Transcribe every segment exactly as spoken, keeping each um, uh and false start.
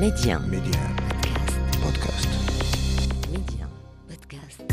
Média. Média. Podcast. Média. Podcast.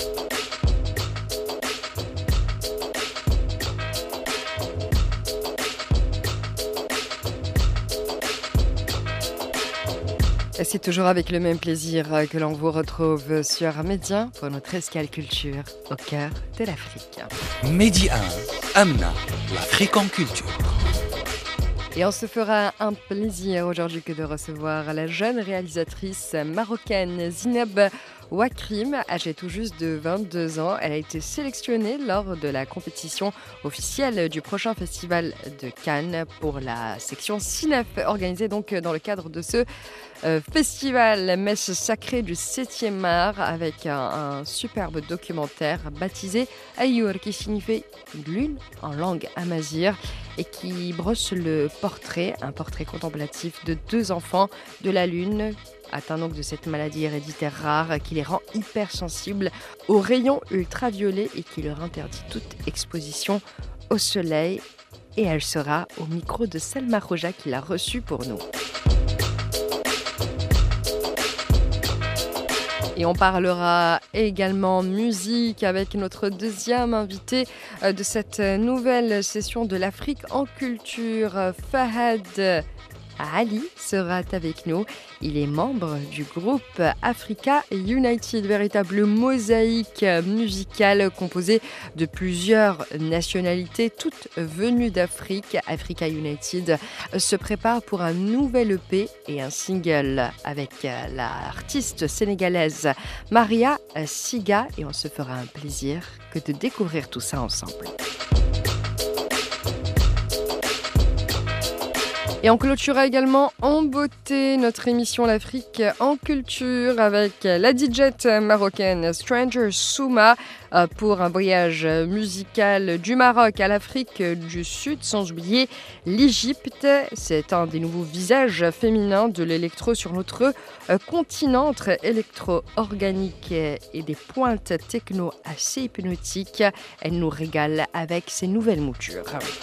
C'est toujours avec le même plaisir que l'on vous retrouve sur Média pour notre escale culture au cœur de l'Afrique. Média un, Amna, l'Afrique en culture. Et on se fera un plaisir aujourd'hui que de recevoir la jeune réalisatrice marocaine Zineb Ouakrim, âgée tout juste de vingt-deux ans. Elle a été sélectionnée lors de la compétition officielle du prochain festival de Cannes pour la section Cinef, organisée donc dans le cadre de ce euh, festival messe sacrée du septième art, avec un, un superbe documentaire baptisé Ayour, qui signifie lune en langue amazigh et qui brosse le portrait, un portrait contemplatif de deux enfants de la lune, atteints donc de cette maladie héréditaire rare qui les rend hypersensibles aux rayons ultraviolets et qui leur interdit toute exposition au soleil. Et elle sera au micro de Selma Roja qui l'a reçue pour nous. Et on parlera également musique avec notre deuxième invité de cette nouvelle session de l'Afrique en culture. Fahad Ali sera avec nous. Il est membre du groupe Africa United, véritable mosaïque musicale composée de plusieurs nationalités, toutes venues d'Afrique. Africa United se prépare pour un nouvel E P et un single avec l'artiste sénégalaise Maria Siga, et on se fera un plaisir que de découvrir tout ça ensemble. Et on clôturera également en beauté notre émission L'Afrique en culture avec la D J marocaine Stranger Souma pour un voyage musical du Maroc à l'Afrique du Sud, sans oublier l'Égypte. C'est un des nouveaux visages féminins de l'électro sur notre continent, entre électro organique et des pointes techno assez hypnotiques. Elle nous régale avec ses nouvelles moutures.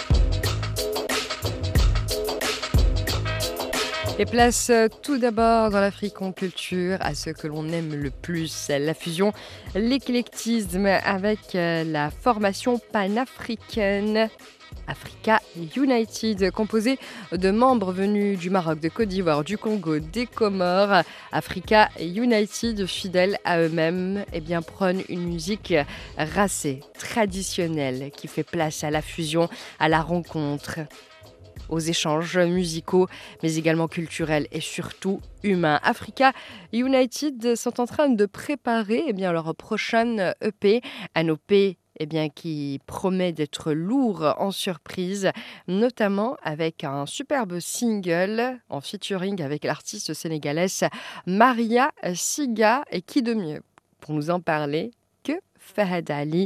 Et place tout d'abord dans l'Afrique en culture à ce que l'on aime le plus, la fusion, l'éclectisme avec la formation panafricaine Africa United, composée de membres venus du Maroc, de Côte d'Ivoire, du Congo, des Comores. Africa United, fidèles à eux-mêmes, eh bien, prône une musique racée, traditionnelle, qui fait place à la fusion, à la rencontre, aux échanges musicaux, mais également culturels et surtout humains. Africa United sont en train de préparer eh bien, leur prochaine E P, un E P eh bien, qui promet d'être lourd en surprise, notamment avec un superbe single en featuring avec l'artiste sénégalaise Maria Siga. Et qui de mieux pour nous en parler que Fahad Ali,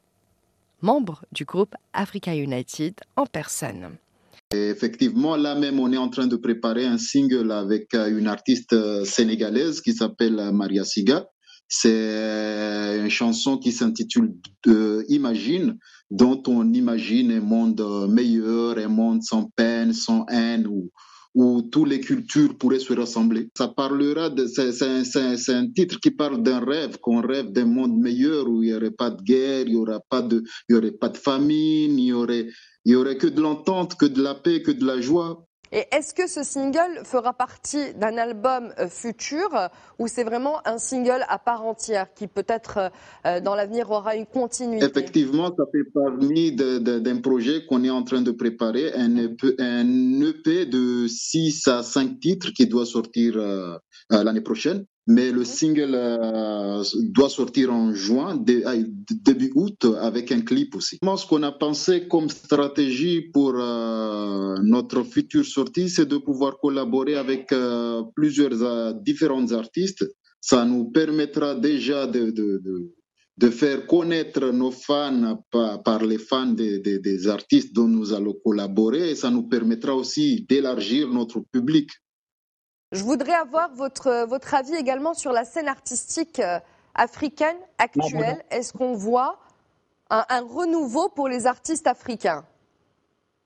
membre du groupe Africa United en personne. Et effectivement, là même, on est en train de préparer un single avec une artiste sénégalaise qui s'appelle Maria Siga. C'est une chanson qui s'intitule euh, Imagine, dont on imagine un monde meilleur, un monde sans peine, sans haine, où, où toutes les cultures pourraient se rassembler. Ça parlera de, c'est, c'est, c'est, c'est un titre qui parle d'un rêve, qu'on rêve d'un monde meilleur où il n'y aurait pas de guerre, il n'y aurait pas de, il y aurait pas de famine, il y aurait Il n'y aurait que de l'entente, que de la paix, que de la joie. Et est-ce que ce single fera partie d'un album futur ou c'est vraiment un single à part entière qui peut-être euh, dans l'avenir aura une continuité? Effectivement, ça fait partie de, de, d'un projet qu'on est en train de préparer, un E P, un E P de six à cinq titres qui doit sortir euh, euh, l'année prochaine. Mais le single euh, doit sortir en juin, dé, début août, avec un clip aussi. Ce qu'on a pensé comme stratégie pour euh, notre future sortie, c'est de pouvoir collaborer avec euh, plusieurs euh, différents artistes. Ça nous permettra déjà de, de, de, de faire connaître nos fans par, par les fans des, des, des artistes dont nous allons collaborer. Et ça nous permettra aussi d'élargir notre public. Je voudrais avoir votre, votre avis également sur la scène artistique africaine actuelle. Est-ce qu'on voit un, un renouveau pour les artistes africains?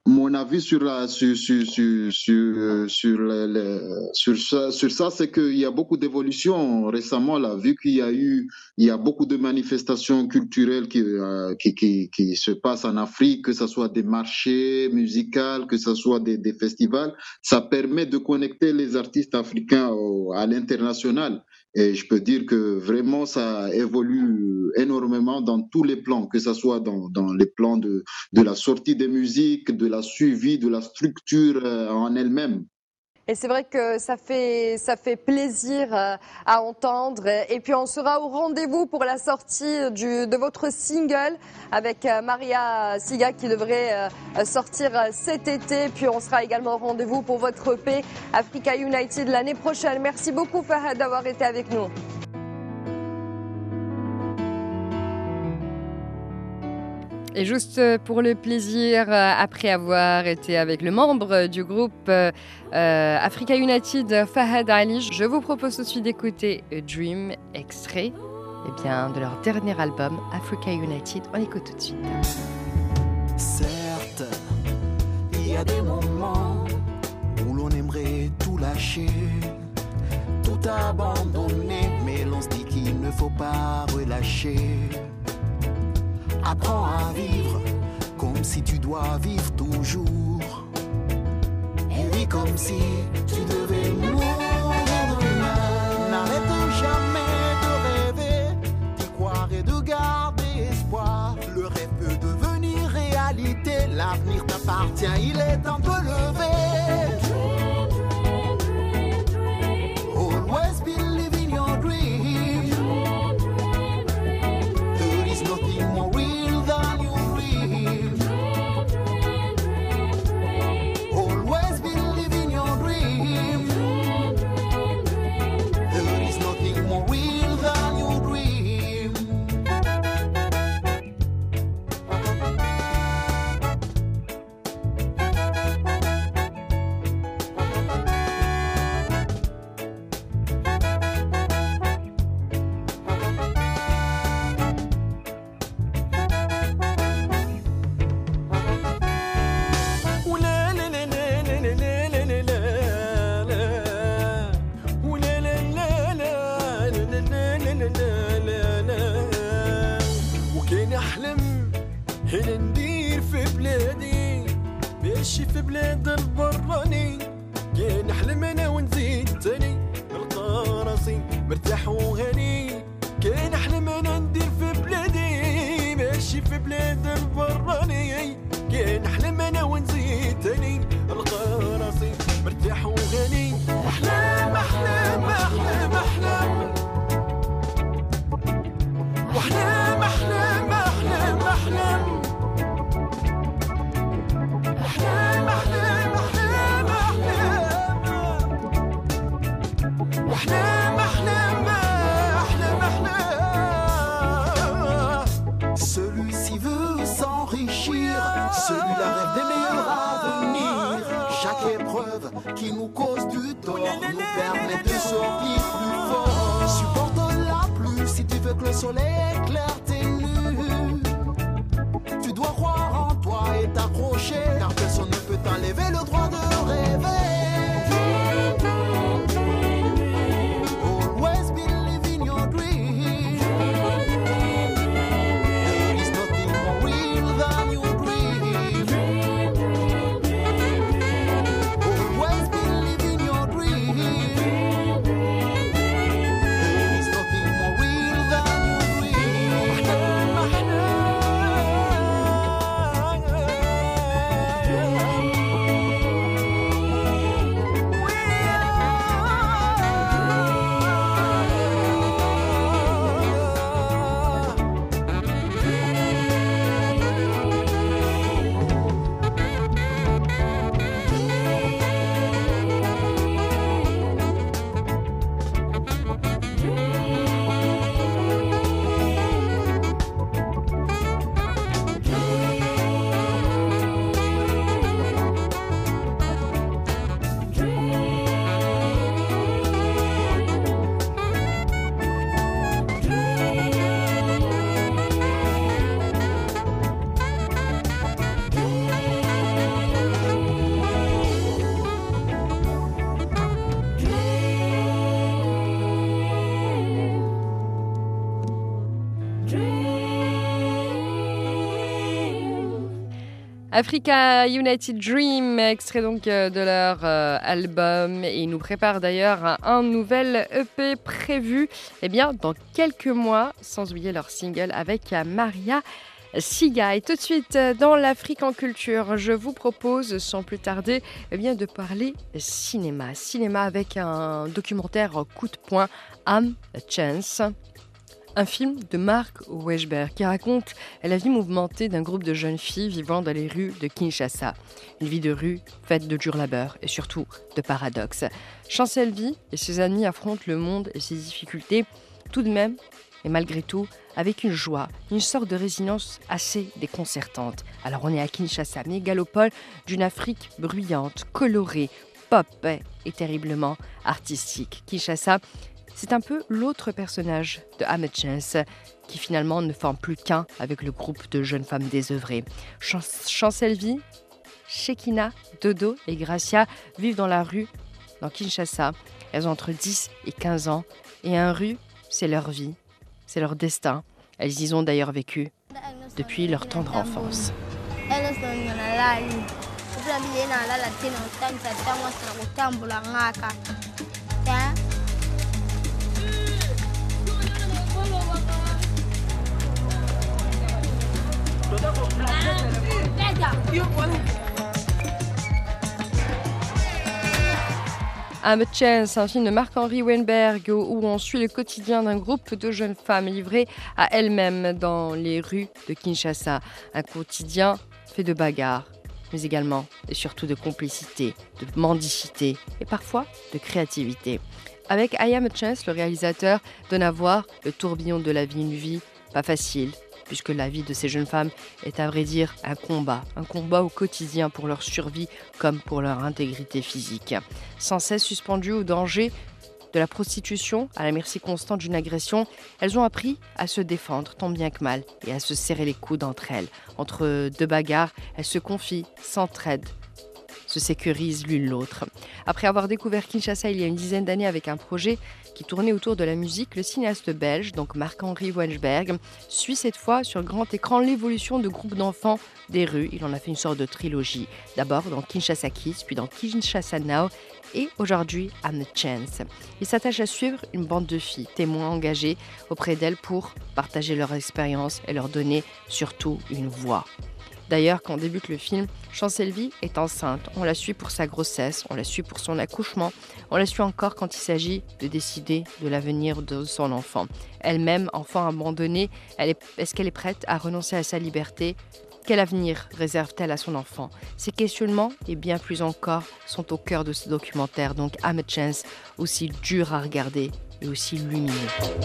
mon avis sur, la, sur, sur, sur, sur, sur, le- le- sur ça, sur ça, c'est qu'il y a beaucoup d'évolutions récemment, là, vu qu'il y a eu, il y a beaucoup de manifestations culturelles qui, euh, qui, qui, qui se passent en Afrique, que ce soit des marchés musicaux, que ce soit des, des festivals, ça permet de connecter les artistes africains au- à l'international. Et je peux dire que vraiment, ça évolue énormément dans tous les plans, que ce soit dans, dans les plans de de la sortie des musiques, de la suivi, de la structure euh, en elle-même. Et c'est vrai que ça fait, ça fait plaisir euh, à entendre. Et puis on sera au rendez-vous pour la sortie du, de votre single avec euh, Maria Siga qui devrait euh, sortir euh, cet été. Puis on sera également au rendez-vous pour votre E P Africa United l'année prochaine. Merci beaucoup Fahad d'avoir été avec nous. Et juste pour le plaisir, euh, après avoir été avec le membre du groupe euh, euh, Africa United, Fahad Ali, je vous propose tout de suite d'écouter A Dream, extrait eh bien, de leur dernier album Africa United. On écoute tout de suite. Certes, il y a des moments où l'on aimerait tout lâcher, tout abandonner, mais l'on se dit qu'il ne faut pas relâcher. Apprends à vivre comme si tu dois vivre toujours. Et vis comme si tu devais mourir demain. N'arrête jamais de rêver, d'y croire et de garder espoir. Le rêve peut devenir réalité, l'avenir t'appartient, il est temps de lever. Always believe in your dream. There is nothing more real than your dream. Always believe in your dream. There is nothing more real than your dream. وكان احلم هنا ندير في بلادي ماشي في بلاد البراني كان احلم انا ونزيد تاني نلقى راسي مرتاح وهاني كان احلم انا ندير في بلادي ماشي في بلاد البراني كان احلم انا ونزيد تاني نلقى راسي مرتاح وهاني احلام احلام احلام احلام واحلام احلام احلام احلام احلام احلام احلام احلام واحلام احلام احلام احلام. Celui-ci veut s'enrichir, celui-là rêve des meilleurs avenirs. Chaque épreuve qui nous cause du tort nous permet de sortir plus fort. Supporte la pluie si tu veux que le soleil éclaire tes nues. Tu dois croire en toi et t'accrocher, car personne ne peut t'enlever le droit de rêver. Always believe in your dream. There is nothing more real than your dream. Always believe in your dream. Africa United Dream, extrait donc euh, de leur euh, album, et ils nous préparent d'ailleurs un, un nouvel E P prévu eh bien, dans quelques mois, sans oublier leur single avec euh, Maria Siga. Et tout de suite, euh, dans l'Afrique en culture, je vous propose sans plus tarder eh bien, de parler cinéma. Cinéma avec un documentaire coup de poing, Am a Chance. Un film de Mark Weisberg qui raconte la vie mouvementée d'un groupe de jeunes filles vivant dans les rues de Kinshasa. Une vie de rue faite de dur labeur et surtout de paradoxes. Chancel vit et ses amis affrontent le monde et ses difficultés, tout de même et malgré tout, avec une joie, une sorte de résilience assez déconcertante. Alors on est à Kinshasa, mégalopole d'une Afrique bruyante, colorée, pop et terriblement artistique. Kinshasa, c'est un peu l'autre personnage de Am a Chance, qui finalement ne forme plus qu'un avec le groupe de jeunes femmes désœuvrées. Ch- Chancel vit, Shekina, Dodo et Gracia vivent dans la rue, dans Kinshasa. Elles ont entre dix et quinze ans. Et un rue, c'est leur vie, c'est leur destin. Elles y ont d'ailleurs vécu depuis leur tendre enfance. Am a Chance, un film de Marc-Henri Weinberg où on suit le quotidien d'un groupe de jeunes femmes livrées à elles-mêmes dans les rues de Kinshasa. Un quotidien fait de bagarres, mais également et surtout de complicité, de mendicité et parfois de créativité. Avec I Am a Chance, le réalisateur donne à voir le tourbillon de la vie, une vie pas facile, puisque la vie de ces jeunes femmes est à vrai dire un combat, un combat au quotidien pour leur survie comme pour leur intégrité physique. Sans cesse suspendues au danger de la prostitution, à la merci constante d'une agression, elles ont appris à se défendre tant bien que mal et à se serrer les coudes entre elles. Entre deux bagarres, elles se confient, s'entraident, se sécurisent l'une l'autre. Après avoir découvert Kinshasa il y a une dizaine d'années avec un projet qui tournait autour de la musique, le cinéaste belge, donc Marc-Henri Weinberg, suit cette fois sur grand écran l'évolution de groupes d'enfants des rues. Il en a fait une sorte de trilogie. D'abord dans Kinshasa Kids, puis dans Kinshasa Now et aujourd'hui Am a Chance. Il s'attache à suivre une bande de filles, témoins engagés auprès d'elles pour partager leur expérience et leur donner surtout une voix. D'ailleurs, quand débute le film, Chancel vit est enceinte. On la suit pour sa grossesse, on la suit pour son accouchement, on la suit encore quand il s'agit de décider de l'avenir de son enfant. Elle-même, enfant abandonnée, elle est, est-ce qu'elle est prête à renoncer à sa liberté ? Quel avenir réserve-t-elle à son enfant ? Ces questionnements, et bien plus encore, sont au cœur de ce documentaire, donc Am a Chance, aussi dur à regarder et aussi lumineux.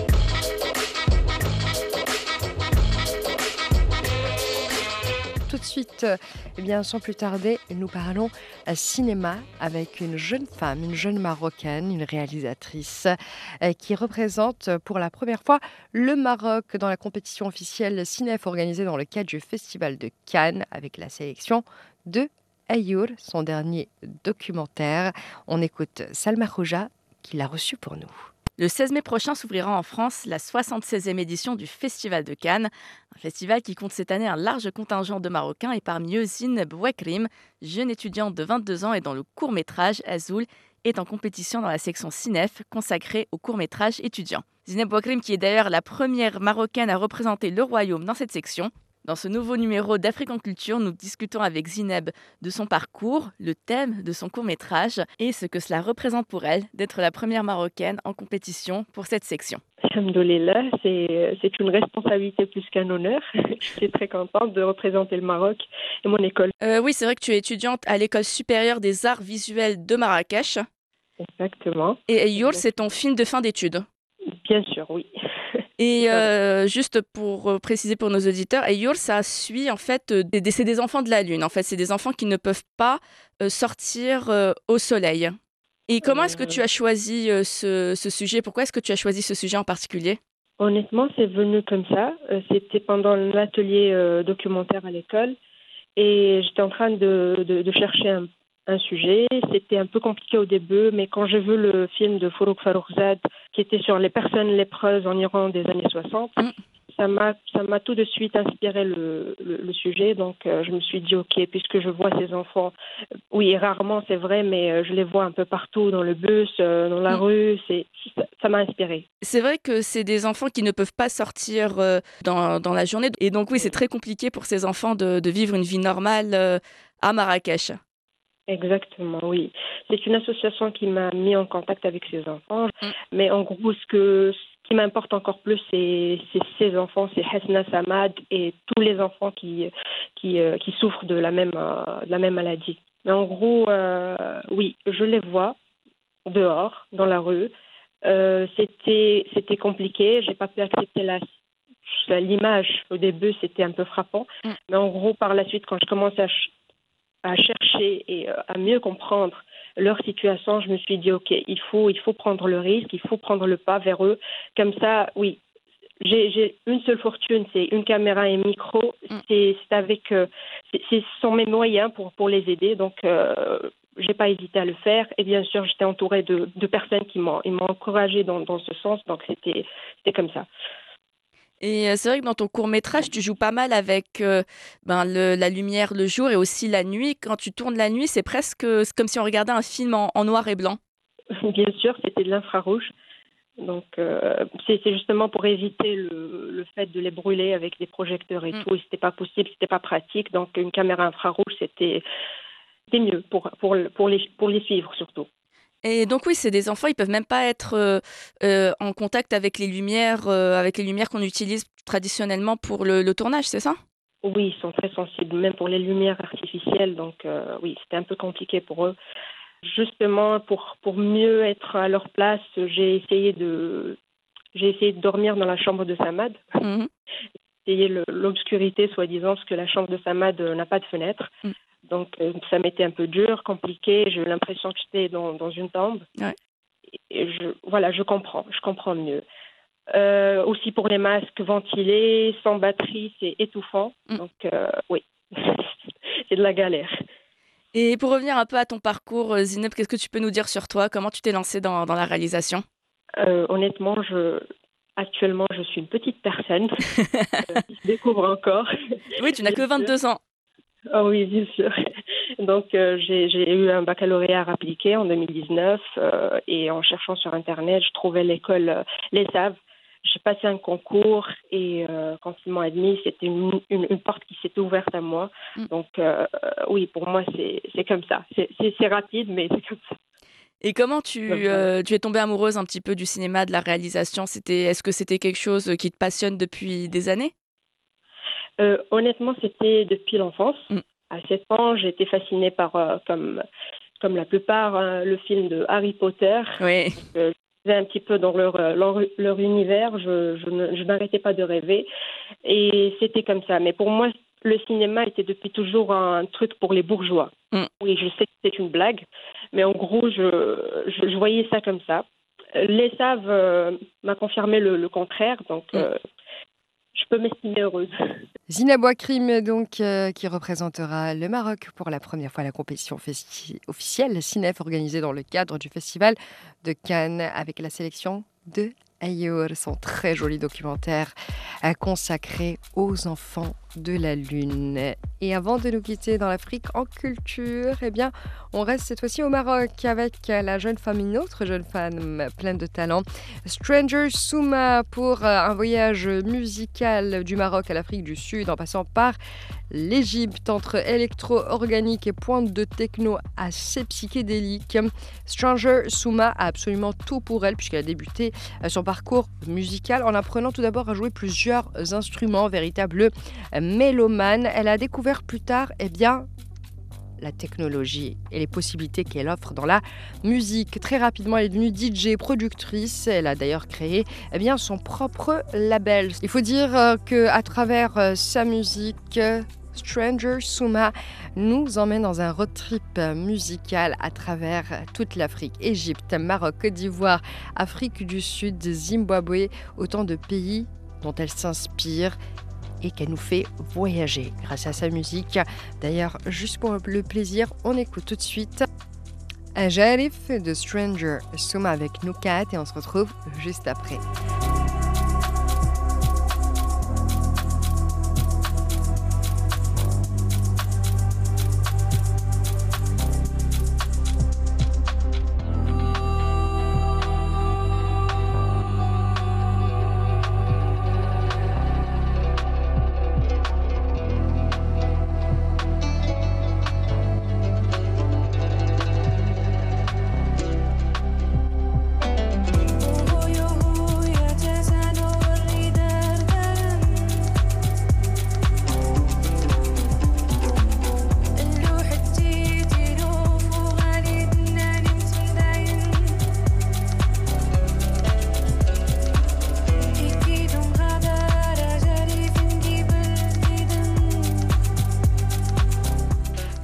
Tout de suite, eh bien, sans plus tarder, nous parlons à cinéma avec une jeune femme, une jeune Marocaine, une réalisatrice euh, qui représente pour la première fois le Maroc dans la compétition officielle Cinef organisée dans le cadre du Festival de Cannes avec la sélection de Ayour, son dernier documentaire. On écoute Salma Khouja qui l'a reçu pour nous. Le seize mai prochain s'ouvrira en France la soixante-seizième édition du Festival de Cannes, un festival qui compte cette année un large contingent de Marocains et parmi eux Zineb Ouekrim, jeune étudiante de vingt-deux ans et dont le court-métrage Azoul est en compétition dans la section Cinef consacrée au court-métrage étudiant. Zineb Ouekrim qui est d'ailleurs la première Marocaine à représenter le royaume dans cette section. Dans ce nouveau numéro d'Afrique en culture, nous discutons avec Zineb de son parcours, le thème de son court-métrage et ce que cela représente pour elle d'être la première Marocaine en compétition pour cette section. Alhamdoulilah, c'est, c'est une responsabilité plus qu'un honneur. Je suis très contente de représenter le Maroc et mon école. Euh, oui, c'est vrai que tu es étudiante à l'École supérieure des arts visuels de Marrakech. Exactement. Et Ayour, c'est ton film de fin d'études. Bien sûr, oui. Et euh, juste pour préciser pour nos auditeurs, Ayour, ça suit en fait, euh, des, c'est des enfants de la Lune. En fait, c'est des enfants qui ne peuvent pas euh, sortir euh, au soleil. Et comment euh... est-ce que tu as choisi euh, ce, ce sujet ? Pourquoi est-ce que tu as choisi ce sujet en particulier ? Honnêtement, c'est venu comme ça. Euh, c'était pendant l'atelier euh, documentaire à l'école. Et j'étais en train de, de, de chercher un un sujet. C'était un peu compliqué au début, mais quand j'ai vu le film de Forouk Farrokhzad qui était sur les personnes lépreuses en Iran des années soixante, mm. ça m'a, ça m'a tout de suite inspiré le, le, le sujet. Donc, euh, je me suis dit, OK, puisque je vois ces enfants, euh, oui, rarement, c'est vrai, mais euh, je les vois un peu partout, dans le bus, euh, dans la Mm. rue. C'est, ça, ça m'a inspiré. C'est vrai que c'est des enfants qui ne peuvent pas sortir euh, dans, dans la journée. Et donc oui, c'est très compliqué pour ces enfants de, de vivre une vie normale euh, à Marrakech. Exactement, oui. C'est une association qui m'a mis en contact avec ces enfants. Mm. Mais en gros, ce, que, ce qui m'importe encore plus, c'est, c'est ces enfants, c'est Hasna Samad et tous les enfants qui, qui, euh, qui souffrent de la même, euh, de la même maladie. Mais en gros, euh, oui, je les vois dehors, dans la rue. Euh, c'était, c'était compliqué. J'ai pas pu accepter la, la- l'image. Au début, c'était un peu frappant. Mm. Mais en gros, par la suite, quand je commence à, ch- à chercher et euh, à mieux comprendre leur situation, je me suis dit, OK, il faut, il faut prendre le risque, il faut prendre le pas vers eux. Comme ça, oui, j'ai, j'ai une seule fortune, c'est une caméra et un micro. Mm. C'est, c'est avec, euh, c'est, c'est- ce sont mes moyens pour, pour les aider. Donc, euh, j'ai pas hésité à le faire. Et bien sûr, j'étais entourée de, de personnes qui m'ont, ils m'ont encouragée dans, dans ce sens. Donc, c'était, c'était comme ça. Et euh, c'est vrai que dans ton court-métrage, tu joues pas mal avec euh, ben, le- la lumière le jour et aussi la nuit. Quand tu tournes la nuit, c'est presque c'est comme si on regardait un film en, en noir et blanc. Bien sûr, c'était de l'infrarouge. Donc, euh, c'est, c'est justement pour éviter le, le fait de les brûler avec des projecteurs et Mm. tout. Et c'était pas possible, c'était pas pratique. Donc, une caméra infrarouge, c'était, c'était mieux pour, pour, pour, les, pour les suivre surtout. Et donc oui, c'est des enfants, ils peuvent même pas être euh, euh, en contact avec les lumières, euh, avec les lumières qu'on utilise traditionnellement pour le, le tournage, c'est ça? Oui, ils sont très sensibles, même pour les lumières artificielles. Donc, euh, oui, c'était un peu compliqué pour eux. Justement, pour, pour mieux être à leur place, j'ai essayé de, j'ai essayé de dormir dans la chambre de Samad. Mhm. Essayer le- l'obscurité, soi-disant, parce que la chambre de Samad euh, n'a pas de fenêtre. Mm. Donc, euh, ça m'était un peu dur, compliqué. J'ai eu l'impression que j'étais dans, dans une tombe. Ouais. Et je, voilà, je comprends, je comprends mieux. Euh, aussi pour les masques ventilés, sans batterie, c'est étouffant. Mm. Donc, euh, oui, c'est de la galère. Et pour revenir un peu à ton parcours, euh, Zineb, qu'est-ce que tu peux nous dire sur toi? Comment tu t'es lancée dans, dans la réalisation? Euh, honnêtement, je, actuellement, je suis une petite personne. Euh, je découvre encore. Oui, tu n'as que vingt-deux ans. Ah oui, bien sûr. Donc, euh, j'ai, j'ai eu un baccalauréat appliqué en deux mille dix-neuf euh, et en cherchant sur Internet, je trouvais l'école euh, Les Saves. J'ai passé un concours et euh, quand ils m'ont admis, c'était une, une, une porte qui s'était ouverte à moi. Mm. Donc, euh, oui, pour moi, c'est, c'est comme ça. C'est, c'est, c'est rapide, mais c'est comme ça. Et comment tu, Donc, voilà. euh, tu es tombée amoureuse un petit peu du cinéma, de la réalisation? C'était, est-ce que c'était quelque chose qui te passionne depuis des années? Euh, honnêtement, c'était depuis l'enfance. Mm. À sept ans, j'ai été fascinée par, euh, comme, comme la plupart, hein, le film de Harry Potter. Oui. Euh, je vivais un petit peu dans leur, euh, leur, leur univers. Je, je, ne- je n'arrêtais pas de rêver. Et c'était comme ça. Mais pour moi, le cinéma était depuis toujours un truc pour les bourgeois. Mm. Oui, je sais que c'est une blague. Mais en gros, je, je, je voyais ça comme ça. Euh, Les Saves euh, m'a confirmé le, le contraire. Donc, Mm. euh, je peux m'estimer heureuse. Zineb Ouakrim, donc, euh, qui représentera le Maroc pour la première fois à la compétition festi- officielle Cinef organisée dans le cadre du Festival de Cannes avec la sélection de Ayour, son très joli documentaire euh, consacré aux enfants de la Lune. Et avant de nous quitter dans l'Afrique en culture, eh bien, on reste cette fois-ci au Maroc avec euh, la jeune femme, une autre jeune femme pleine de talent, Stranger Souma, pour euh, un voyage musical du Maroc à l'Afrique du Sud en passant par l'Égypte, entre électro-organique et pointe de techno assez psychédélique. Stranger Souma a absolument tout pour elle puisqu'elle a débuté euh, son parcours musical en apprenant tout d'abord à jouer plusieurs instruments, véritable euh, mélomane. Elle a découvert plus tard, eh bien, la technologie et les possibilités qu'elle offre dans la musique. Très rapidement, elle est devenue D J, productrice. Elle a d'ailleurs créé eh bien, son propre label. Il faut dire euh, qu'à travers euh, sa musique, euh, Stranger Souma nous emmène dans un road trip euh, musical à travers toute l'Afrique. Égypte, Maroc, Côte d'Ivoire, Afrique du Sud, Zimbabwe, autant de pays dont elle s'inspire et qu'elle nous fait voyager grâce à sa musique. D'ailleurs, juste pour le plaisir, on écoute tout de suite un Jarif de Stranger Souma avec Noukat et on se retrouve juste après.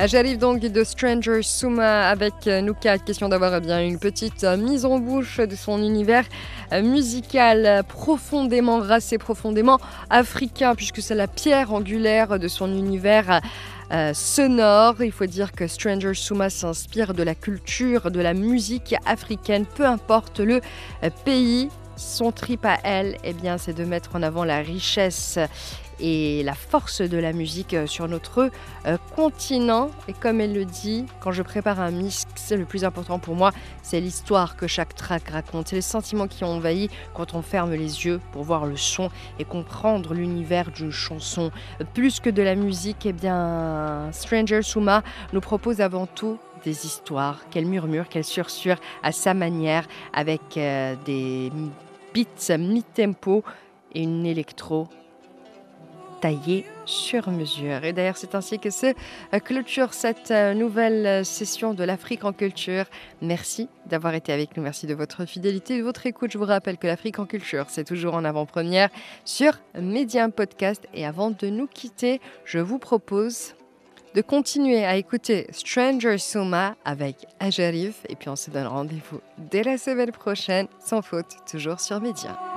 J'arrive donc de Stranger Suma avec Noukat, question d'avoir eh bien, une petite mise en bouche de son univers musical profondément racé, profondément africain, puisque c'est la pierre angulaire de son univers euh, sonore. Il faut dire que Stranger Suma s'inspire de la culture, de la musique africaine, peu importe le euh, pays. Son trip à elle, eh bien, c'est de mettre en avant la richesse et la force de la musique sur notre euh, continent. Et comme elle le dit, quand je prépare un mix, le plus important pour moi, c'est l'histoire que chaque track raconte. C'est les sentiments qui ont envahi quand on ferme les yeux pour voir le son et comprendre l'univers d'une chanson. Plus que de la musique, eh bien, Stranger Suma nous propose avant tout des histoires qu'elle murmure, qu'elle sursure à sa manière, avec euh, des beats mi-tempo et une électro taillée sur mesure. Et d'ailleurs, c'est ainsi que se euh, clôture cette euh, nouvelle session de l'Afrique en culture. Merci d'avoir été avec nous. Merci de votre fidélité et de votre écoute. Je vous rappelle que l'Afrique en culture, c'est toujours en avant-première sur Medium Podcast. Et avant de nous quitter, je vous propose de continuer à écouter Stranger Suma avec Ajarif. Et puis on se donne rendez-vous dès la semaine prochaine, sans faute, toujours sur Média.